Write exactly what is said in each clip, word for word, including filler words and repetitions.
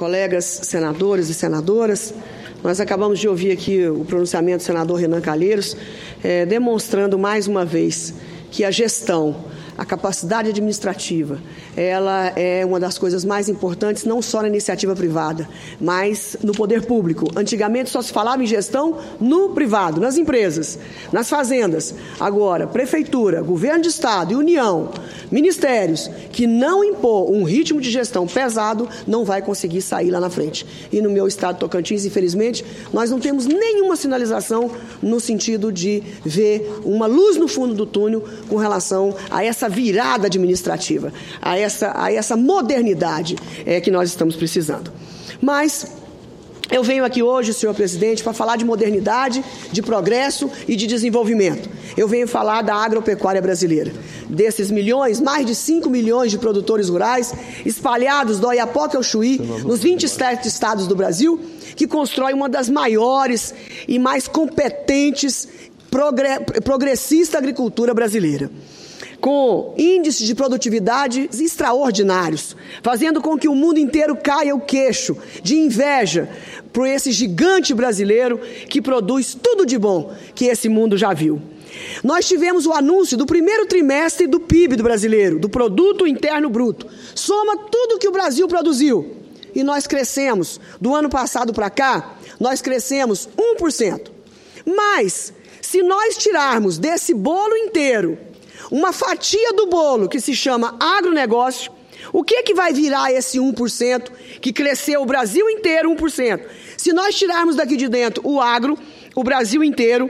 colegas senadores e senadoras, nós acabamos de ouvir aqui o pronunciamento do senador Renan Calheiros, é, demonstrando mais uma vez que a gestão, a capacidade administrativa, ela é uma das coisas mais importantes, não só na iniciativa privada, mas no poder público. Antigamente só se falava em gestão no privado, nas empresas, nas fazendas. Agora, prefeitura, governo de estado e União, ministérios, que não impor um ritmo de gestão pesado, não vai conseguir sair lá na frente. E no meu estado Tocantins, infelizmente, nós não temos nenhuma sinalização no sentido de ver uma luz no fundo do túnel com relação a essa virada administrativa, a essa, a essa modernidade é, que nós estamos precisando. Mas eu venho aqui hoje, senhor presidente, para falar de modernidade, de progresso e de desenvolvimento. Eu venho falar da agropecuária brasileira, desses milhões, mais de cinco milhões de produtores rurais espalhados do Oiapoque ao Chuí, nos vinte e sete estados do Brasil, que constrói uma das maiores e mais competentes progressista agricultura brasileira, com índices de produtividade extraordinários, fazendo com que o mundo inteiro caia o queixo de inveja por esse gigante brasileiro que produz tudo de bom que esse mundo já viu. Nós tivemos o anúncio do primeiro trimestre do P I B do brasileiro, do Produto Interno Bruto. Soma tudo que o Brasil produziu. E nós crescemos, do ano passado para cá, nós crescemos um por cento. Mas, se nós tirarmos desse bolo inteiro uma fatia do bolo que se chama agronegócio, o que, que vai virar esse um por cento que cresceu o Brasil inteiro um por cento? Se nós tirarmos daqui de dentro o agro, o Brasil inteiro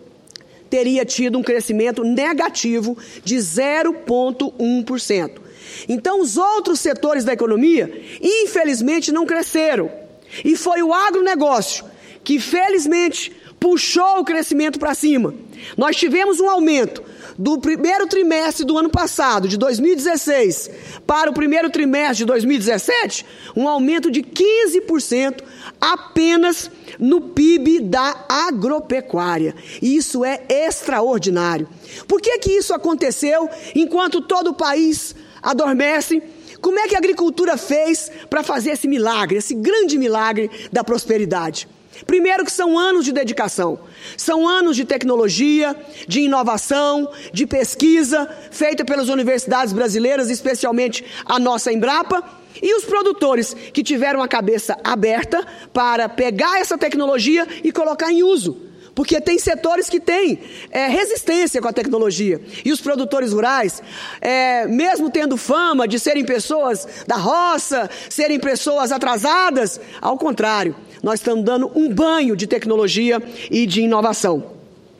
teria tido um crescimento negativo de zero vírgula um por cento. Então, os outros setores da economia, infelizmente, não cresceram. E foi o agronegócio que, felizmente, puxou o crescimento para cima. Nós tivemos um aumento do primeiro trimestre do ano passado, de dois mil e dezesseis, para o primeiro trimestre de dois mil e dezessete, um aumento de quinze por cento apenas no P I B da agropecuária. E isso é extraordinário. Por que que isso aconteceu enquanto todo o país adormece? Como é que a agricultura fez para fazer esse milagre, esse grande milagre da prosperidade? Primeiro que são anos de dedicação, são anos de tecnologia, de inovação, de pesquisa, feita pelas universidades brasileiras, especialmente a nossa Embrapa, e os produtores que tiveram a cabeça aberta para pegar essa tecnologia e colocar em uso. Porque tem setores que têm é, resistência com a tecnologia. E os produtores rurais, é, mesmo tendo fama de serem pessoas da roça, serem pessoas atrasadas, ao contrário, nós estamos dando um banho de tecnologia e de inovação.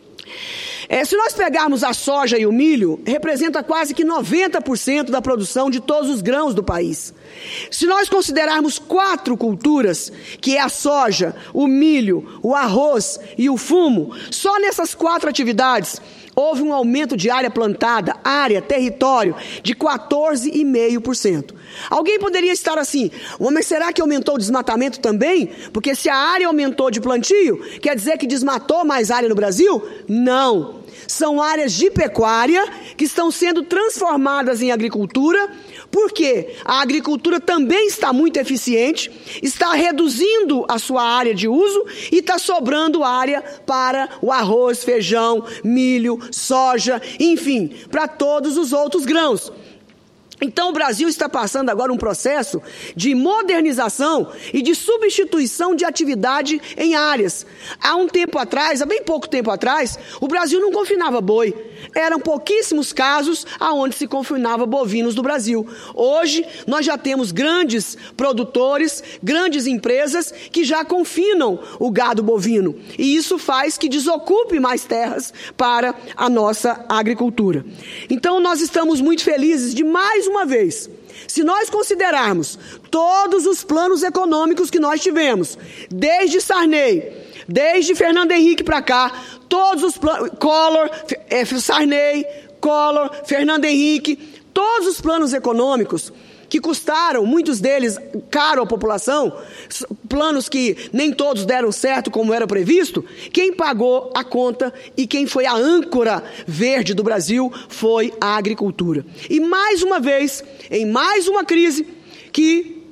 É, se nós pegarmos a soja e o milho, representa quase que noventa por cento da produção de todos os grãos do país. Se nós considerarmos quatro culturas, que é a soja, o milho, o arroz e o fumo, só nessas quatro atividades houve um aumento de área plantada, área, território, de quatorze vírgula cinco por cento. Alguém poderia estar assim, mas será que aumentou o desmatamento também? Porque se a área aumentou de plantio, quer dizer que desmatou mais área no Brasil? Não. São áreas de pecuária que estão sendo transformadas em agricultura, porque a agricultura também está muito eficiente, está reduzindo a sua área de uso e está sobrando área para o arroz, feijão, milho, soja, enfim, para todos os outros grãos. Então, o Brasil está passando agora um processo de modernização e de substituição de atividade em áreas. Há um tempo atrás, há bem pouco tempo atrás, o Brasil não confinava boi. Eram pouquíssimos casos aonde se confinava bovinos do Brasil. Hoje, nós já temos grandes produtores, grandes empresas que já confinam o gado bovino. E isso faz que desocupe mais terras para a nossa agricultura. Então, nós estamos muito felizes de mais uma vez, se nós considerarmos todos os planos econômicos que nós tivemos, desde Sarney, desde Fernando Henrique para cá, todos os planos, Collor, é, Sarney, Collor, Fernando Henrique, todos os planos econômicos que custaram, muitos deles, caro à população, planos que nem todos deram certo como era previsto, quem pagou a conta e quem foi a âncora verde do Brasil foi a agricultura. E mais uma vez, em mais uma crise que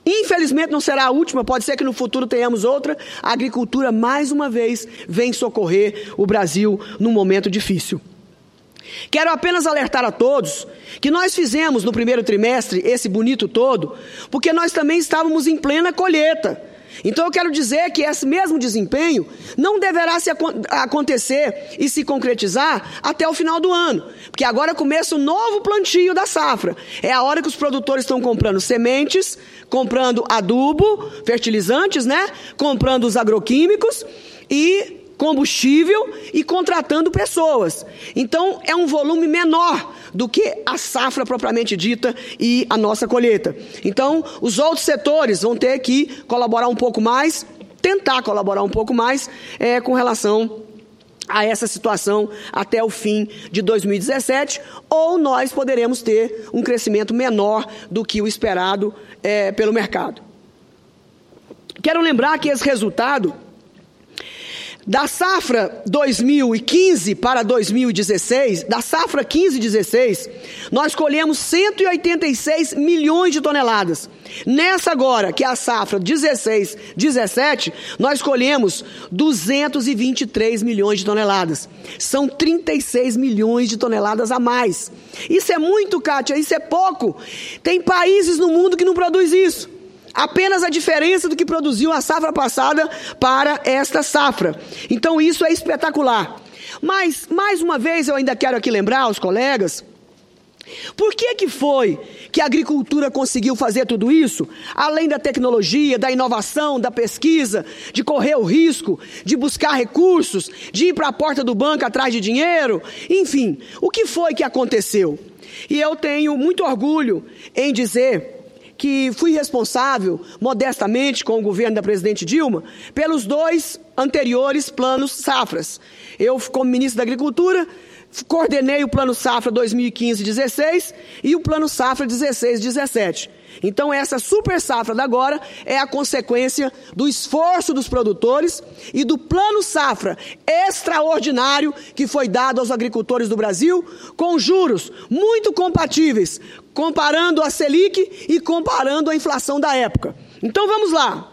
Infelizmente não será a última, pode ser que no futuro tenhamos outra. A agricultura, mais uma vez, vem socorrer o Brasil num momento difícil. Quero apenas alertar a todos que nós fizemos no primeiro trimestre esse bonito todo, porque nós também estávamos em plena colheita. Então eu quero dizer que esse mesmo desempenho não deverá se acontecer e se concretizar até o final do ano, porque agora começa o novo plantio da safra. É a hora que os produtores estão comprando sementes, comprando adubo, fertilizantes, né? Comprando os agroquímicos e combustível e contratando pessoas. Então é um volume menor do que a safra propriamente dita e a nossa colheita. Então os outros setores vão ter que colaborar um pouco mais, tentar colaborar um pouco mais é, com relação a essa situação até o fim de dois mil e dezessete, ou nós poderemos ter um crescimento menor do que o esperado é, pelo mercado. Quero lembrar que esse resultado da safra dois mil e quinze para dois mil e dezesseis, da safra quinze e dezesseis, nós colhemos cento e oitenta e seis milhões de toneladas. Nessa agora, que é a safra dezesseis dezessete, nós colhemos duzentos e vinte e três milhões de toneladas. São trinta e seis milhões de toneladas a mais. Isso é muito, Kátia, isso é pouco. Tem países no mundo que não produzem isso. Apenas a diferença do que produziu a safra passada para esta safra. Então isso é espetacular. Mas, mais uma vez, eu ainda quero aqui lembrar aos colegas, por que que foi que a agricultura conseguiu fazer tudo isso? Além da tecnologia, da inovação, da pesquisa, de correr o risco, de buscar recursos, de ir para a porta do banco atrás de dinheiro, enfim, o que foi que aconteceu? E eu tenho muito orgulho em dizer que fui responsável, modestamente, com o governo da presidente Dilma, pelos dois anteriores planos safras. Eu, como ministro da Agricultura, coordenei o Plano Safra dois mil e quinze dezesseis e o Plano Safra dezesseis dezessete. Então, essa super safra da agora é a consequência do esforço dos produtores e do Plano Safra extraordinário que foi dado aos agricultores do Brasil, com juros muito compatíveis, comparando a Selic e comparando a inflação da época. Então, vamos lá.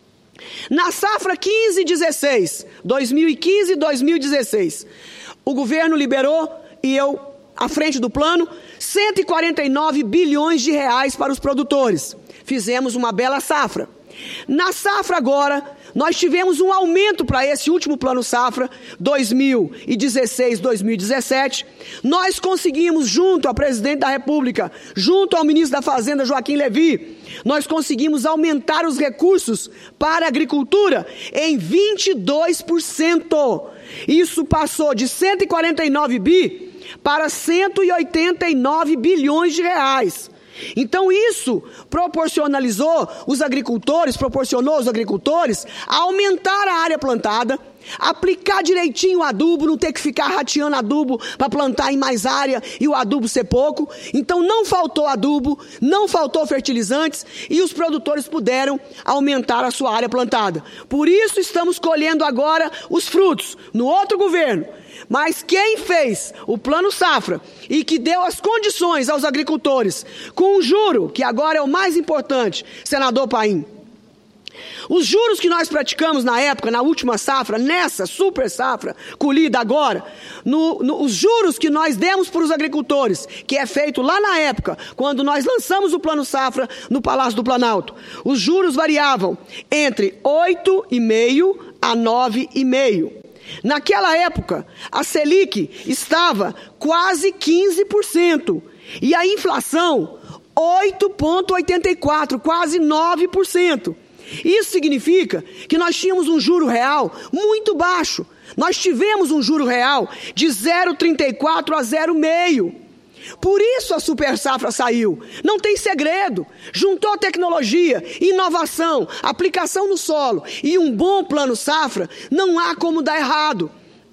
Na safra quinze dezesseis, dois mil e quinze e dois mil e dezesseis, o governo liberou, e eu à frente do plano, cento e quarenta e nove bilhões de reais para os produtores. Fizemos uma bela safra. Na safra agora, nós tivemos um aumento para esse último plano safra, dois mil e dezesseis, dois mil e dezessete. Nós conseguimos, junto ao presidente da República, junto ao ministro da Fazenda, Joaquim Levy, nós conseguimos aumentar os recursos para a agricultura em vinte e dois por cento. Isso passou de cento e quarenta e nove bi para cento e oitenta e nove bilhões de reais. Então isso proporcionalizou os agricultores, proporcionou aos agricultores a aumentar a área plantada, aplicar direitinho o adubo, não ter que ficar rateando adubo para plantar em mais área e o adubo ser pouco. Então não faltou adubo, não faltou fertilizantes e os produtores puderam aumentar a sua área plantada. Por isso estamos colhendo agora os frutos no outro governo. Mas quem fez o Plano Safra e que deu as condições aos agricultores, com um juro, que agora é o mais importante, senador Paim, os juros que nós praticamos na época, na última safra, nessa super safra colhida agora, no, no, os juros que nós demos para os agricultores, que é feito lá na época, quando nós lançamos o Plano Safra no Palácio do Planalto, os juros variavam entre oito vírgula cinco a nove vírgula cinco. Naquela época, a Selic estava quase quinze por cento e a inflação oito vírgula oitenta e quatro por cento, quase nove por cento. Isso significa que nós tínhamos um juro real muito baixo. Nós tivemos um juro real de zero vírgula trinta e quatro a zero vírgula cinco. Por isso a super safra saiu. Não tem segredo. Juntou tecnologia, inovação, aplicação no solo e um bom plano safra, não há como dar errado.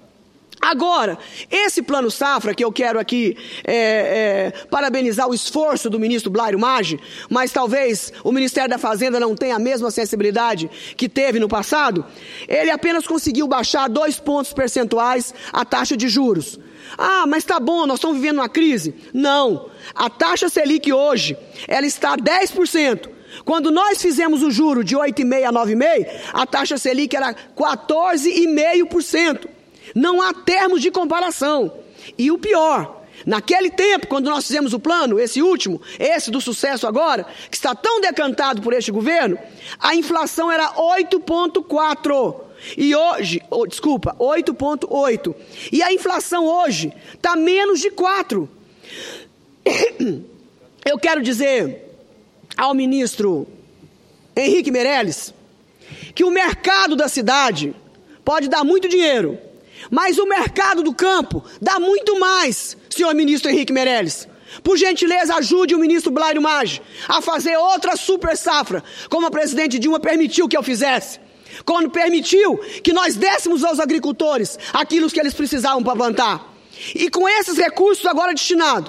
Agora, esse plano safra, que eu quero aqui é, é, parabenizar o esforço do ministro Blairo Maggi, mas talvez o Ministério da Fazenda não tenha a mesma sensibilidade que teve no passado, ele apenas conseguiu baixar dois pontos percentuais a taxa de juros. Ah, mas tá bom, nós estamos vivendo uma crise. Não, a taxa Selic hoje, ela está a dez por cento. Quando nós fizemos o juro de oito vírgula cinco a nove vírgula cinco, a taxa Selic era quatorze vírgula cinco por cento. Não há termos de comparação. E o pior, naquele tempo, quando nós fizemos o plano, esse último, esse do sucesso agora, que está tão decantado por este governo, a inflação era oito vírgula quatro. E hoje, oh, desculpa, oito vírgula oito. E a inflação hoje está menos de quatro. Eu quero dizer ao ministro Henrique Meirelles que o mercado da cidade pode dar muito dinheiro, mas o mercado do campo dá muito mais, senhor ministro Henrique Meirelles. Por gentileza, ajude o ministro Blairo Maggi a fazer outra super safra, como a presidente Dilma permitiu que eu fizesse. Quando permitiu que nós dessemos aos agricultores aquilo que eles precisavam para plantar. E com esses recursos agora destinados,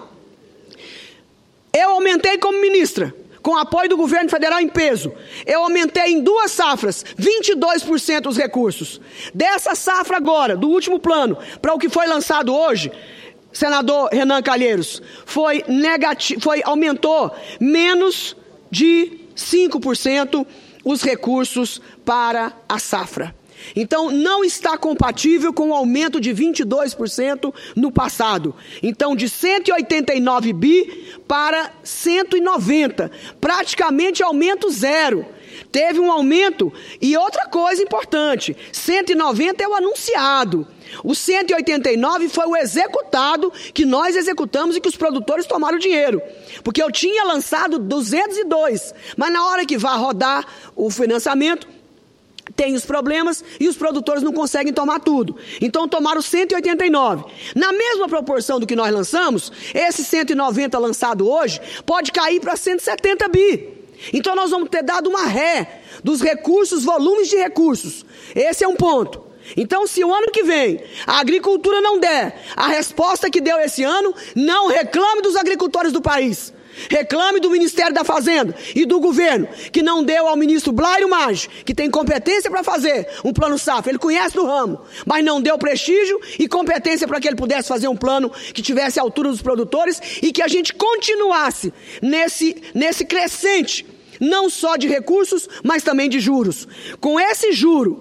eu aumentei como ministra, com apoio do governo federal em peso, eu aumentei em duas safras, vinte e dois por cento os recursos. Dessa safra agora, do último plano, para o que foi lançado hoje, senador Renan Calheiros, foi negativo, foi, aumentou menos de cinco por cento os recursos para a safra. Então, não está compatível com o aumento de vinte e dois por cento no passado. Então, de cento e oitenta e nove bi para cento e noventa, praticamente aumento zero. Teve um aumento, e outra coisa importante, cento e noventa é o anunciado. O cento e oitenta e nove foi o executado, que nós executamos e que os produtores tomaram o dinheiro. Porque eu tinha lançado duzentos e dois, mas na hora que vai rodar o financiamento, tem os problemas e os produtores não conseguem tomar tudo. Então tomaram cento e oitenta e nove. Na mesma proporção do que nós lançamos, esse cento e noventa lançado hoje pode cair para cento e setenta bi. Então nós vamos ter dado uma ré dos recursos, volumes de recursos. Esse é um ponto. Então, se o ano que vem a agricultura não der a resposta que deu esse ano, não reclame dos agricultores do país. Reclame do Ministério da Fazenda e do governo, que não deu ao ministro Blairo Maggi, que tem competência para fazer um plano safra, ele conhece do ramo, mas não deu prestígio e competência para que ele pudesse fazer um plano que tivesse a altura dos produtores e que a gente continuasse nesse, nesse crescente, não só de recursos, mas também de juros. Com esse juro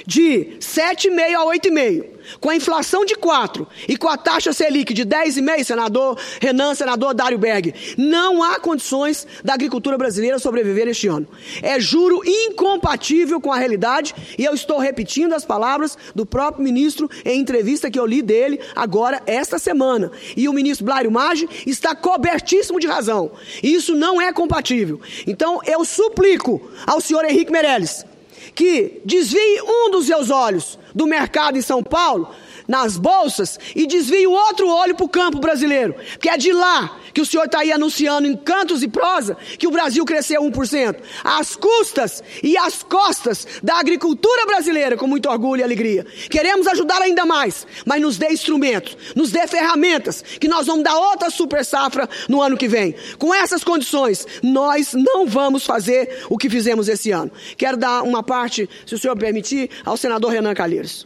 de sete vírgula cinco a oito vírgula cinco, com a inflação de quatro e com a taxa Selic de dez vírgula cinco, senador Renan, senador Dário Berg, não há condições da agricultura brasileira sobreviver este ano. É juro incompatível com a realidade e eu estou repetindo as palavras do próprio ministro em entrevista que eu li dele agora esta semana. E o ministro Blairo Maggi está cobertíssimo de razão. Isso não é compatível. Então eu suplico ao senhor Henrique Meirelles que desvie um dos seus olhos do mercado em São Paulo, nas bolsas, e desvie o outro olho para o campo brasileiro. Porque é de lá que o senhor está aí anunciando em cantos e prosa que o Brasil cresceu um por cento. Às custas e às costas da agricultura brasileira, com muito orgulho e alegria. Queremos ajudar ainda mais, mas nos dê instrumentos, nos dê ferramentas, que nós vamos dar outra super safra no ano que vem. Com essas condições, nós não vamos fazer o que fizemos esse ano. Quero dar uma parte, se o senhor permitir, ao senador Renan Calheiros.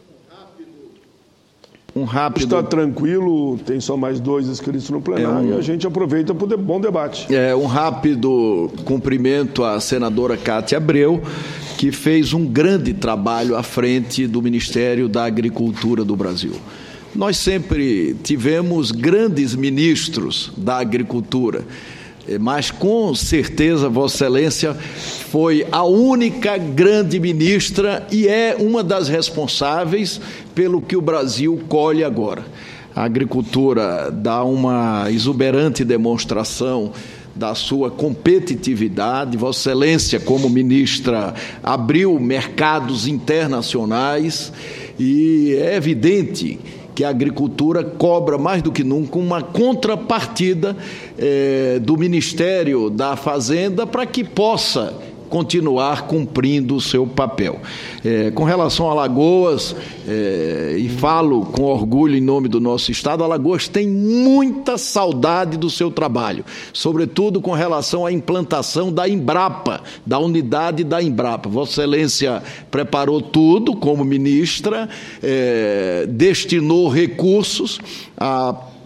Um rápido... Está tranquilo, tem só mais dois inscritos no plenário é um... e a gente aproveita para o bom debate. É um rápido cumprimento à senadora Cátia Abreu, que fez um grande trabalho à frente do Ministério da Agricultura do Brasil. Nós sempre tivemos grandes ministros da agricultura, mas com certeza Vossa Excelência foi a única grande ministra e é uma das responsáveis pelo que o Brasil colhe agora. A agricultura dá uma exuberante demonstração da sua competitividade. Vossa Excelência, como ministra, abriu mercados internacionais e é evidente que a agricultura cobra mais do que nunca uma contrapartida eh, do Ministério da Fazenda para que possa continuar cumprindo o seu papel. É, com relação a Alagoas, é, e falo com orgulho em nome do nosso Estado, Alagoas tem muita saudade do seu trabalho, sobretudo com relação à implantação da Embrapa, da unidade da Embrapa. Vossa Excelência preparou tudo como ministra, é, destinou recursos, a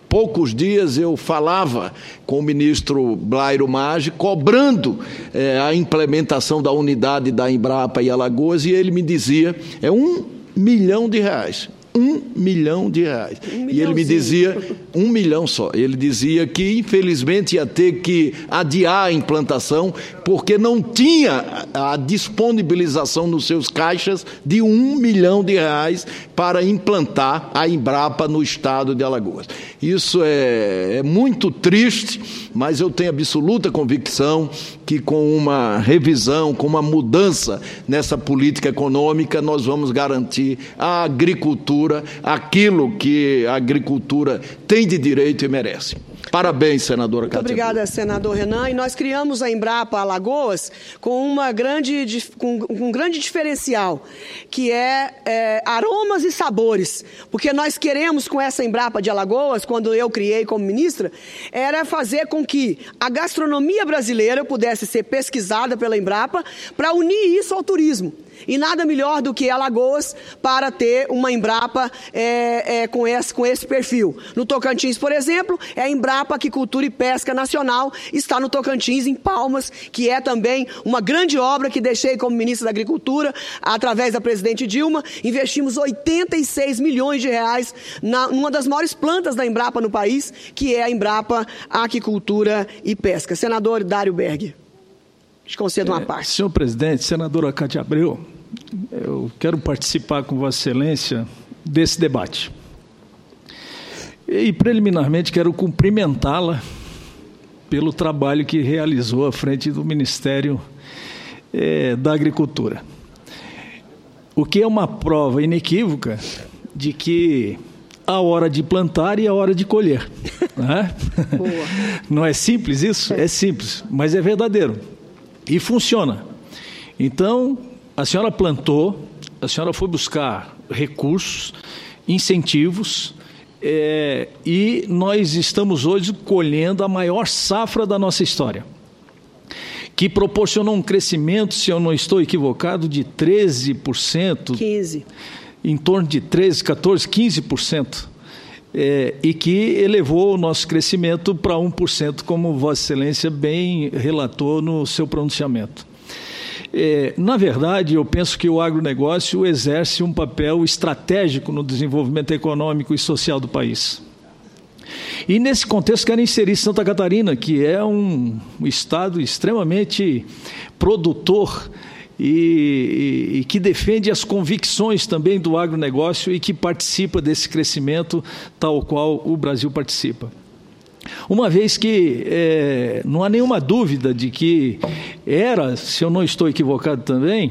poucos dias eu falava com o ministro Blairo Maggi, cobrando é, a implementação da unidade da Embrapa em Alagoas, e ele me dizia, é um milhão de reais. Um milhão de reais. Um e ele me dizia, um milhão só. Ele dizia que, infelizmente, ia ter que adiar a implantação porque não tinha a disponibilização nos seus caixas de um milhão de reais para implantar a Embrapa no estado de Alagoas. Isso é, é muito triste, mas eu tenho absoluta convicção que com uma revisão, com uma mudança nessa política econômica, nós vamos garantir a agricultura, aquilo que a agricultura tem de direito e merece. Parabéns, senadora Cátia. Muito obrigada, senador Renan. E nós criamos a Embrapa Alagoas com, uma grande, com, com um grande diferencial, que é, é aromas e sabores. Porque nós queremos, com essa Embrapa de Alagoas, quando eu criei como ministra, era fazer com que a gastronomia brasileira pudesse ser pesquisada pela Embrapa para unir isso ao turismo. E nada melhor do que Alagoas para ter uma Embrapa é, é, com, esse, com esse perfil. No Tocantins, por exemplo, é a Embrapa Aquicultura e Pesca Nacional, está no Tocantins, em Palmas, que é também uma grande obra que deixei como ministra da Agricultura, através da presidente Dilma. Investimos oitenta e seis milhões de reais na, numa das maiores plantas da Embrapa no país, que é a Embrapa Aquicultura e Pesca. Senador Dário Berg. Te concedo uma parte. É, senhor presidente, senadora Cátia Abreu, eu quero participar com Vossa Excelência desse debate. E, preliminarmente, quero cumprimentá-la pelo trabalho que realizou à frente do Ministério é, da Agricultura. O que é uma prova inequívoca de que há hora de plantar e a hora de colher. Né? Não é simples isso? É simples, mas é verdadeiro. E funciona. Então, a senhora plantou, a senhora foi buscar recursos, incentivos, é, e nós estamos hoje colhendo a maior safra da nossa história, que proporcionou um crescimento, se eu não estou equivocado, de treze por cento. quinze por cento. Em torno de treze, quatorze, quinze por cento. É, e que elevou o nosso crescimento para um por cento, como Vossa Excelência bem relatou no seu pronunciamento. É, na verdade, eu penso que o agronegócio exerce um papel estratégico no desenvolvimento econômico e social do país. E, nesse contexto, quero inserir Santa Catarina, que é um estado extremamente produtor E, e, e que defende as convicções também do agronegócio e que participa desse crescimento tal qual o Brasil participa. Uma vez que é, não há nenhuma dúvida de que era, se eu não estou equivocado também,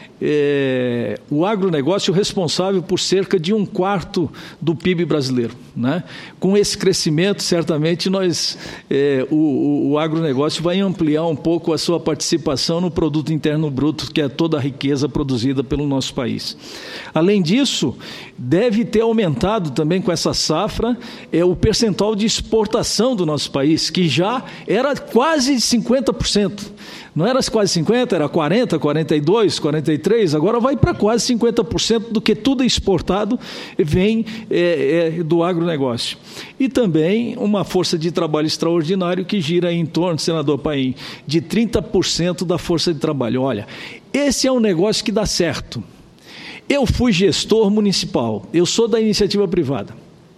é, o agronegócio responsável por cerca de um quarto do P I B brasileiro. Né? Com esse crescimento, certamente, nós, é, o, o, o agronegócio vai ampliar um pouco a sua participação no produto interno bruto, que é toda a riqueza produzida pelo nosso país. Além disso, deve ter aumentado também com essa safra é, o percentual de exportação do nosso país, que já era quase cinquenta por cento. Não era quase cinquenta por cento, era quarenta por cento, quarenta e dois por cento, quarenta e três por cento, agora vai para quase cinquenta por cento do que tudo exportado vem é, é, do agronegócio. E também uma força de trabalho extraordinário que gira em torno, senador Paim, de trinta por cento da força de trabalho. Olha, esse é um negócio que dá certo. Eu fui gestor municipal, eu sou da iniciativa privada.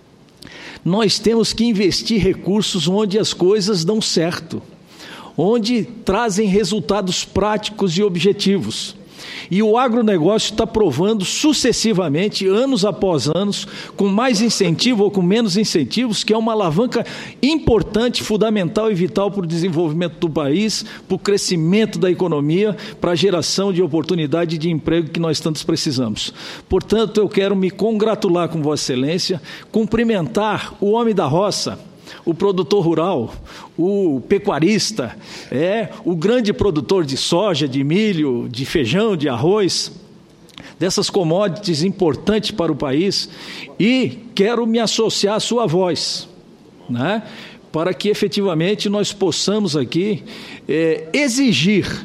Nós temos que investir recursos onde as coisas dão certo, onde trazem resultados práticos e objetivos. E o agronegócio está provando sucessivamente, anos após anos, com mais incentivo ou com menos incentivos, que é uma alavanca importante, fundamental e vital para o desenvolvimento do país, para o crescimento da economia, para a geração de oportunidade de emprego que nós tantos precisamos. Portanto, eu quero me congratular com Vossa Excelência, cumprimentar o homem da roça, o produtor rural, o pecuarista, é, o grande produtor de soja, de milho, de feijão, de arroz, dessas commodities importantes para o país, e quero me associar à sua voz, né, para que efetivamente nós possamos aqui é, exigir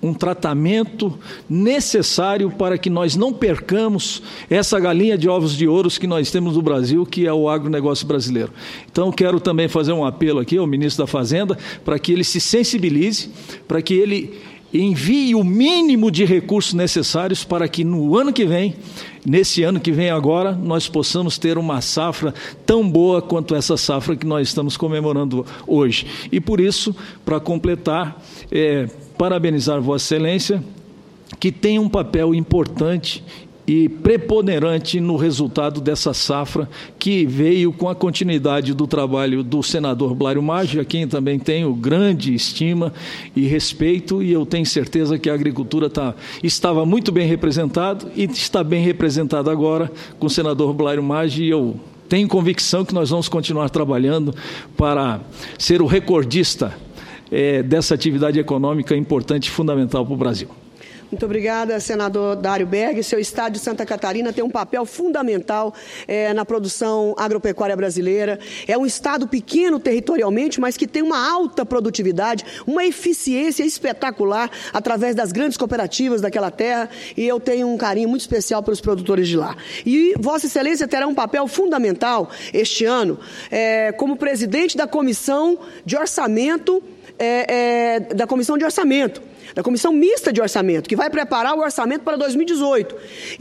um tratamento necessário para que nós não percamos essa galinha de ovos de ouro que nós temos no Brasil, que é o agronegócio brasileiro. Então, quero também fazer um apelo aqui ao ministro da Fazenda para que ele se sensibilize, para que ele envie o mínimo de recursos necessários para que no ano que vem, nesse ano que vem agora, nós possamos ter uma safra tão boa quanto essa safra que nós estamos comemorando hoje. E por isso, para completar, é, parabenizar Vossa Excelência, que tem um papel importante e preponderante no resultado dessa safra, que veio com a continuidade do trabalho do senador Blário Maggi, a quem também tenho grande estima e respeito, e eu tenho certeza que a agricultura tá, estava muito bem representada e está bem representada agora com o senador Blário Maggi, e eu tenho convicção que nós vamos continuar trabalhando para ser o recordista é, dessa atividade econômica importante e fundamental para o Brasil. Muito obrigada, senador Dário Berg. Seu estado de Santa Catarina tem um papel fundamental é, na produção agropecuária brasileira. É um estado pequeno territorialmente, mas que tem uma alta produtividade, uma eficiência espetacular através das grandes cooperativas daquela terra, e eu tenho um carinho muito especial pelos produtores de lá. E Vossa Excelência terá um papel fundamental este ano é, como presidente da Comissão de Orçamento, é, é, da Comissão de Orçamento, da Comissão Mista de Orçamento, que vai preparar o orçamento para dois mil e dezoito.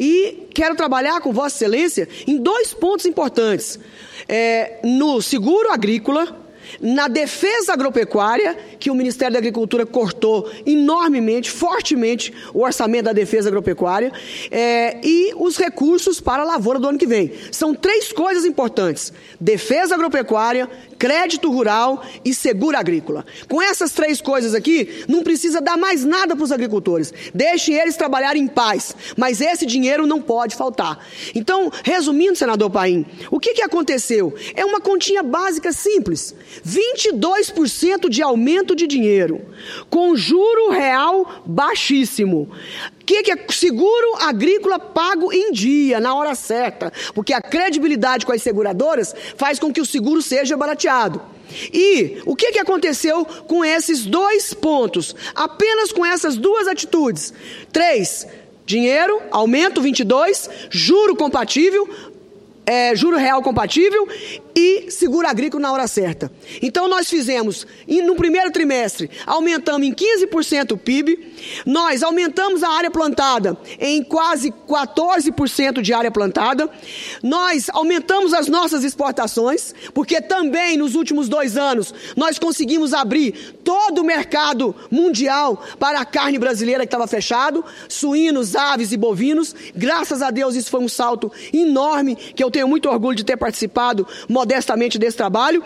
E quero trabalhar com Vossa Excelência em dois pontos importantes. É, no seguro agrícola, na defesa agropecuária, que o Ministério da Agricultura cortou enormemente, fortemente, o orçamento da defesa agropecuária, é, e os recursos para a lavoura do ano que vem. São três coisas importantes: defesa agropecuária, crédito rural e seguro agrícola. Com essas três coisas aqui, não precisa dar mais nada para os agricultores. Deixem eles trabalharem em paz, mas esse dinheiro não pode faltar. Então, resumindo, senador Paim, o que, que aconteceu? É uma continha básica simples: vinte e dois por cento de aumento de dinheiro, com juro real baixíssimo. O que, que é seguro agrícola pago em dia, na hora certa? Porque a credibilidade com as seguradoras faz com que o seguro seja barateado. E o que, que aconteceu com esses dois pontos? Apenas com essas duas atitudes. Três, dinheiro, aumento vinte e dois, juro compatível, É, juro real compatível e seguro agrícola na hora certa. Então, nós fizemos, no primeiro trimestre, aumentamos em quinze por cento o P I B, nós aumentamos a área plantada em quase quatorze por cento de área plantada, nós aumentamos as nossas exportações, porque também nos últimos dois anos nós conseguimos abrir todo o mercado mundial para a carne brasileira que estava fechado, suínos, aves e bovinos. Graças a Deus isso foi um salto enorme, que eu tenho muito orgulho de ter participado modestamente desse trabalho.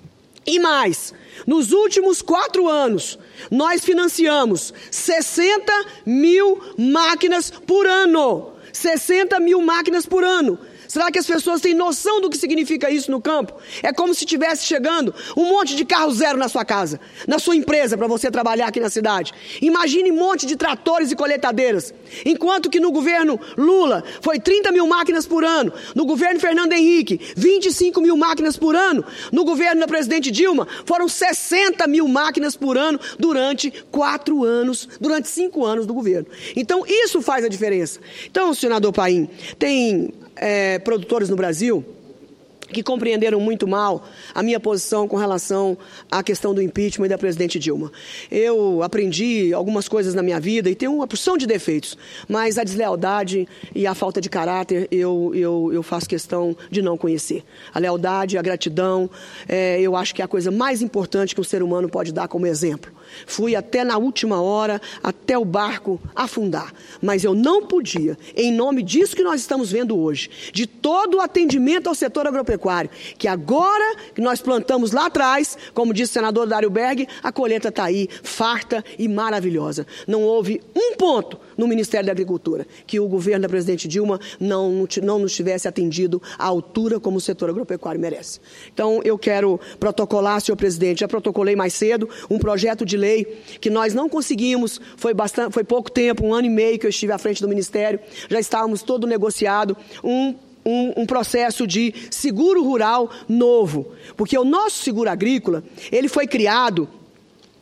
E mais, nos últimos quatro anos, nós financiamos sessenta mil máquinas por ano. sessenta mil máquinas por ano. Será que as pessoas têm noção do que significa isso no campo? É como se estivesse chegando um monte de carro zero na sua casa, na sua empresa, para você trabalhar aqui na cidade. Imagine um monte de tratores e colheitadeiras. Enquanto que no governo Lula foi trinta mil máquinas por ano, no governo Fernando Henrique, vinte e cinco mil máquinas por ano, no governo da presidente Dilma, foram sessenta mil máquinas por ano durante quatro anos, durante cinco anos do governo. Então, isso faz a diferença. Então, senador Paim, tem É, produtores no Brasil que compreenderam muito mal a minha posição com relação à questão do impeachment e da presidente Dilma. Eu aprendi algumas coisas na minha vida e tenho uma porção de defeitos, mas a deslealdade e a falta de caráter eu, eu, eu faço questão de não conhecer. A lealdade, a gratidão, é, eu acho que é a coisa mais importante que um ser humano pode dar como exemplo. Fui até na última hora, até o barco afundar, mas eu não podia, em nome disso que nós estamos vendo hoje, de todo o atendimento ao setor agropecuário, que agora que nós plantamos lá atrás, como disse o senador Dário Berg, a colheita está aí, farta e maravilhosa. Não houve um ponto no Ministério da Agricultura que o governo da presidente Dilma não, não nos tivesse atendido à altura como o setor agropecuário merece. Então, eu quero protocolar, senhor presidente, já protocolei mais cedo, um projeto de lei que nós não conseguimos, foi, bastante, foi pouco tempo, um ano e meio que eu estive à frente do Ministério, já estávamos todo negociado, um Um, um processo de seguro rural novo, porque o nosso seguro agrícola, ele foi criado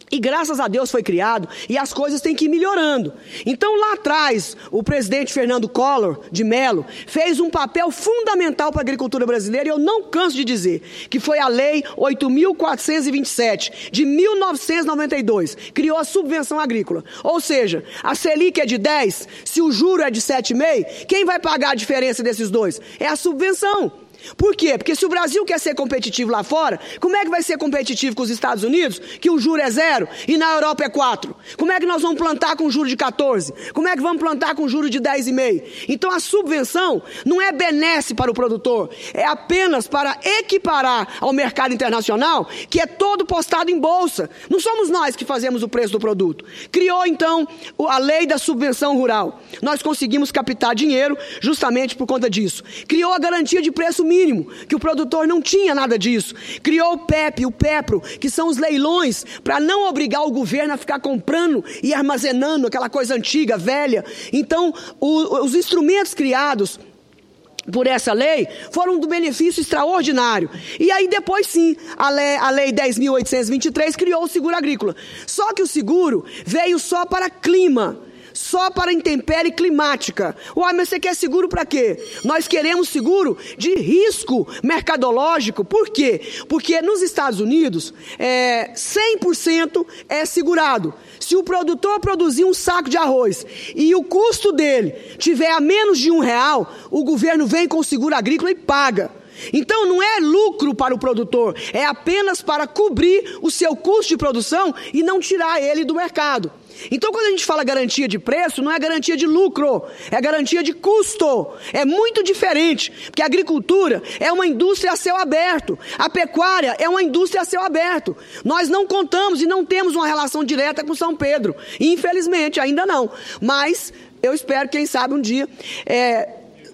E graças a Deus foi criado e as coisas têm que ir melhorando. Então lá atrás, o presidente Fernando Collor de Mello fez um papel fundamental para a agricultura brasileira e eu não canso de dizer que foi a Lei oito mil quatrocentos e vinte e sete de mil novecentos e noventa e dois, criou a subvenção agrícola. Ou seja, a Selic é de dez, se o juro é de sete vírgula cinco, quem vai pagar a diferença desses dois? É a subvenção. Por quê? Porque se o Brasil quer ser competitivo lá fora, como é que vai ser competitivo com os Estados Unidos, que o juro é zero e na Europa é quatro? Como é que nós vamos plantar com juro de quatorze? Como é que vamos plantar com juro de dez vírgula cinco? Então a subvenção não é benesse para o produtor, é apenas para equiparar ao mercado internacional, que é todo postado em bolsa. Não somos nós que fazemos o preço do produto. Criou então a lei da subvenção rural. Nós conseguimos captar dinheiro justamente por conta disso. Criou a garantia de preço mínimo, que o produtor não tinha nada disso. Criou o P E P e o PEPRO, que são os leilões, para não obrigar o governo a ficar comprando e armazenando aquela coisa antiga, velha. Então, o, os instrumentos criados por essa lei foram do benefício extraordinário. E aí depois sim, a lei, a lei dez mil oitocentos e vinte e três criou o seguro agrícola. Só que o seguro veio só para clima. Só para intempérie climática. Uai, mas você quer seguro para quê? Nós queremos seguro de risco mercadológico. Por quê? Porque nos Estados Unidos, é, cem por cento é segurado. Se o produtor produzir um saco de arroz e o custo dele tiver a menos de um real, o governo vem com o seguro agrícola e paga. Então não é lucro para o produtor, é apenas para cobrir o seu custo de produção e não tirar ele do mercado. Então quando a gente fala garantia de preço, não é garantia de lucro, é garantia de custo. É muito diferente, porque a agricultura é uma indústria a céu aberto, a pecuária é uma indústria a céu aberto. Nós não contamos e não temos uma relação direta com São Pedro, infelizmente ainda não, mas eu espero, quem sabe um dia... É,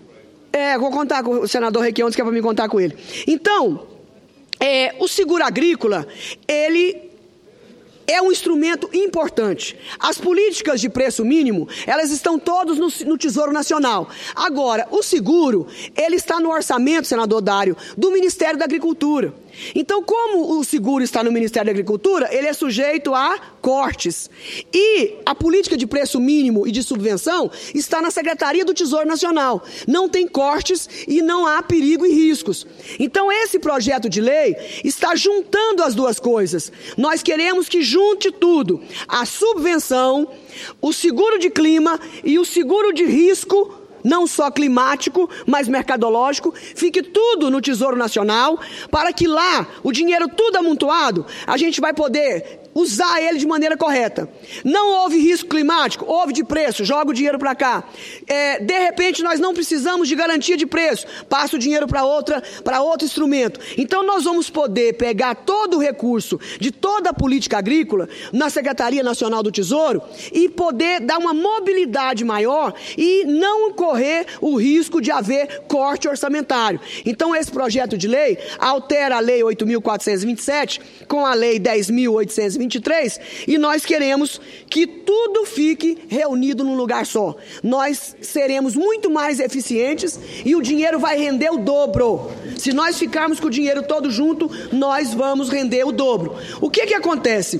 É, vou contar com o senador Requião, que é para me contar com ele. Então, é, o seguro agrícola, ele é um instrumento importante. As políticas de preço mínimo, elas estão todas no, no Tesouro Nacional. Agora, o seguro, ele está no orçamento, senador Dário, do Ministério da Agricultura. Então, como o seguro está no Ministério da Agricultura, ele é sujeito a cortes. E a política de preço mínimo e de subvenção está na Secretaria do Tesouro Nacional. Não tem cortes e não há perigo e riscos. Então, esse projeto de lei está juntando as duas coisas. Nós queremos que junte tudo. A subvenção, o seguro de clima e o seguro de risco, não só climático, mas mercadológico, fique tudo no Tesouro Nacional, para que lá, o dinheiro tudo amontoado, a gente vai poder usar ele de maneira correta. Não houve risco climático, houve de preço, joga o dinheiro para cá. É, de repente, nós não precisamos de garantia de preço, passa o dinheiro para outra, para outro instrumento. Então, nós vamos poder pegar todo o recurso de toda a política agrícola na Secretaria Nacional do Tesouro e poder dar uma mobilidade maior e não correr o risco de haver corte orçamentário. Então, esse projeto de lei altera a Lei oito mil quatrocentos e vinte e sete com a Lei dez mil oitocentos e vinte e três e nós queremos que tudo fique reunido num lugar só. Nós seremos muito mais eficientes e o dinheiro vai render o dobro. Se nós ficarmos com o dinheiro todo junto, nós vamos render o dobro. O que que acontece?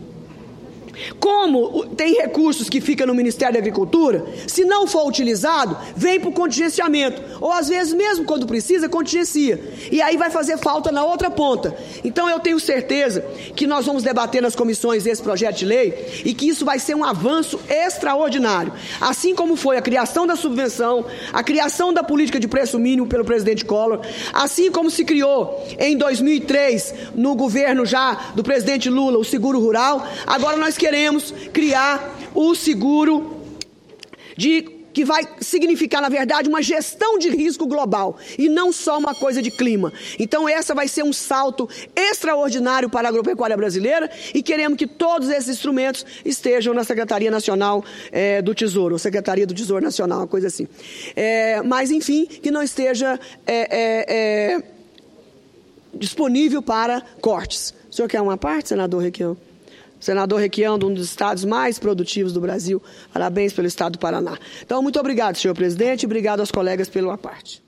Como tem recursos que ficam no Ministério da Agricultura, se não for utilizado, vem para o contingenciamento. Ou às vezes, mesmo quando precisa, contingencia. E aí vai fazer falta na outra ponta. Então eu tenho certeza que nós vamos debater nas comissões esse projeto de lei e que isso vai ser um avanço extraordinário. Assim como foi a criação da subvenção, a criação da política de preço mínimo pelo presidente Collor, assim como se criou em dois mil e três, no governo já do presidente Lula, o seguro rural, agora nós queremos Queremos criar o seguro de, que vai significar, na verdade, uma gestão de risco global e não só uma coisa de clima. Então, essa vai ser um salto extraordinário para a agropecuária brasileira e queremos que todos esses instrumentos estejam na Secretaria Nacional é, do Tesouro, ou Secretaria do Tesouro Nacional, uma coisa assim. É, mas, enfim, que não esteja é, é, é, disponível para cortes. O senhor quer uma parte, senador Requião? Senador Requião, um dos estados mais produtivos do Brasil. Parabéns pelo estado do Paraná. Então, muito obrigado, senhor presidente, e obrigado aos colegas pela parte.